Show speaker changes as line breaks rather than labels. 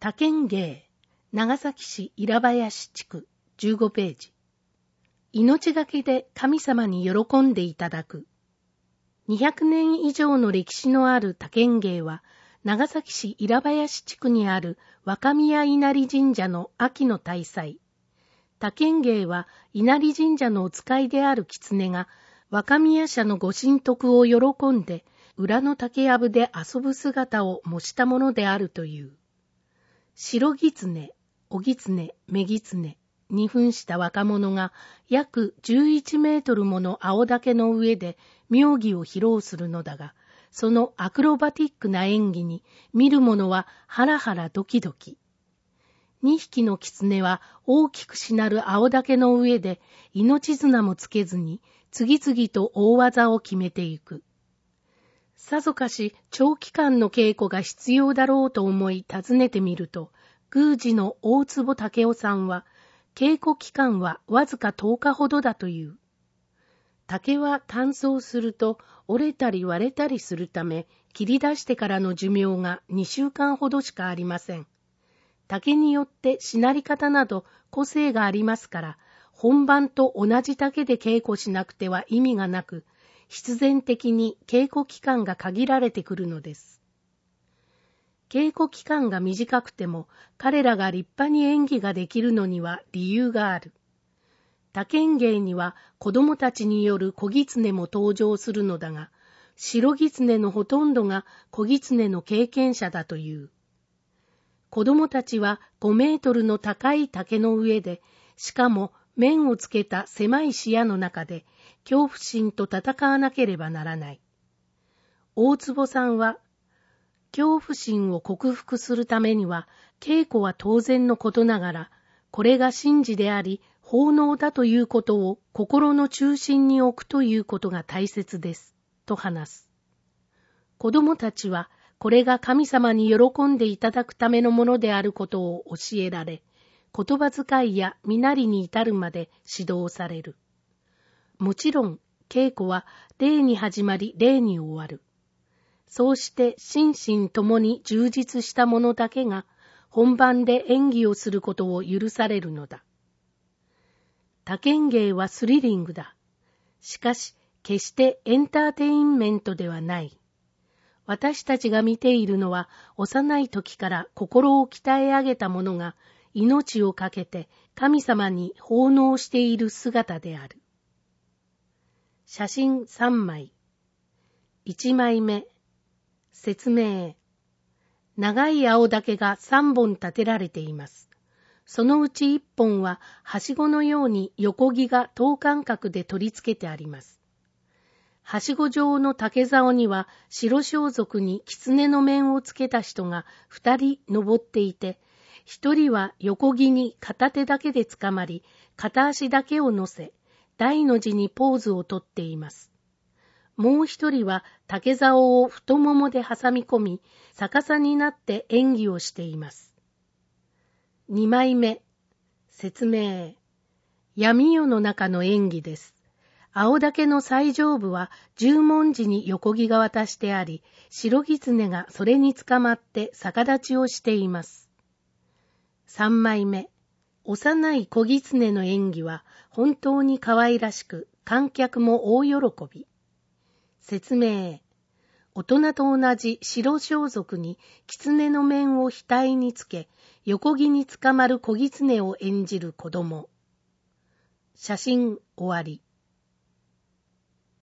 他県芸、長崎市平林地区15ページ。命がけで神様に喜んでいただく。200年以上の歴史のある他県芸は、長崎市平林地区にある若宮稲荷神社の秋の大祭。他県芸は稲荷神社のお使いである狐が若宮社のご神徳を喜んで裏の竹やぶで遊ぶ姿を模したものであるという。白狐、お狐、目狐に扮した若者が約11メートルもの青竹の上で妙技を披露するのだが、そのアクロバティックな演技に見る者はハラハラドキドキ。2匹の狐は大きくしなる青竹の上で命綱もつけずに次々と大技を決めていく。さぞかし長期間の稽古が必要だろうと思い尋ねてみると、宮司の大坪武夫さんは、稽古期間はわずか10日ほどだという。竹は乾燥すると折れたり割れたりするため、切り出してからの寿命が2週間ほどしかありません。竹によってしなり方など個性がありますから、本番と同じ竹で稽古しなくては意味がなく、必然的に稽古期間が限られてくるのです。稽古期間が短くても、彼らが立派に演技ができるのには理由がある。他県芸には子供たちによる小狐も登場するのだが、白狐のほとんどが小狐の経験者だという。子供たちは5メートルの高い竹の上で、しかも面をつけた狭い視野の中で、恐怖心と戦わなければならない。大坪さんは、恐怖心を克服するためには、稽古は当然のことながら、これが神事であり、奉納だということを心の中心に置くということが大切です、と話す。子供たちは、これが神様に喜んでいただくためのものであることを教えられ、言葉遣いや身なりに至るまで指導される。もちろん、稽古は礼に始まり礼に終わる。そうして心身ともに充実した者だけが本番で演技をすることを許されるのだ。他県芸はスリリングだ。しかし、決してエンターテインメントではない。私たちが見ているのは、幼い時から心を鍛え上げた者が命をかけて神様に奉納している姿である。写真3枚。1枚目。説明。長い青竹が3本立てられています。そのうち1本ははしごのように横木が等間隔で取り付けてあります。はしご状の竹竿には白装束に狐の面をつけた人が2人登っていて、1人は横木に片手だけでつかまり、片足だけを乗せ、大の字にポーズをとっています。もう一人は竹竿を太ももで挟み込み、逆さになって演技をしています。2枚目。説明。闇夜の中の演技です。青竹の最上部は十文字に横木が渡してあり、白狐がそれにつかまって逆立ちをしています。3枚目。幼い小狐の演技は本当に可愛らしく、観客も大喜び。説明。大人と同じ白装束に狐の面を額につけ、横木につかまる小狐を演じる子供。写真終わり。